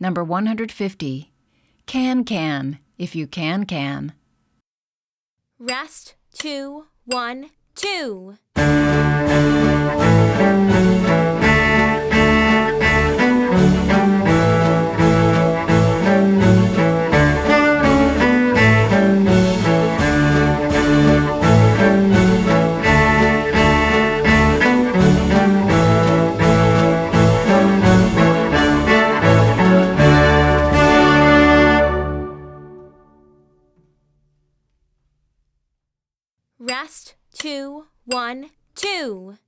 Number 150. Can, if you can. Rest, 2, 1, 2. Rest, 2, 1, 2.